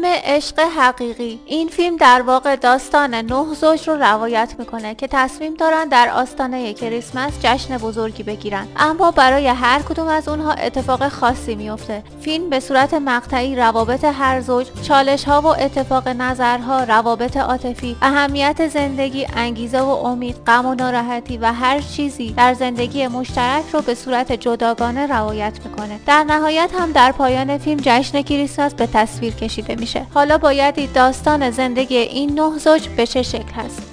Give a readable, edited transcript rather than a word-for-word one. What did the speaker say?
عشق حقیقی. این فیلم در واقع داستان 9 زوج رو روایت میکنه که تصمیم دارن در آستانه کریسمس جشن بزرگی بگیرن، اما برای هر کدوم از اونها اتفاق خاصی میفته. فیلم به صورت مقطعی روابط هر زوج، چالش‌ها و اتفاق نظرها، روابط عاطفی، اهمیت زندگی، انگیزه و امید، غم و ناراحتی و هر چیزی در زندگی مشترک رو به صورت جداگانه روایت میکنه. در نهایت هم در پایان فیلم جشن کریسمس به تصویر کشیده میشه. حالا باید دید داستان زندگی این 9 زوج به چه شکل هست.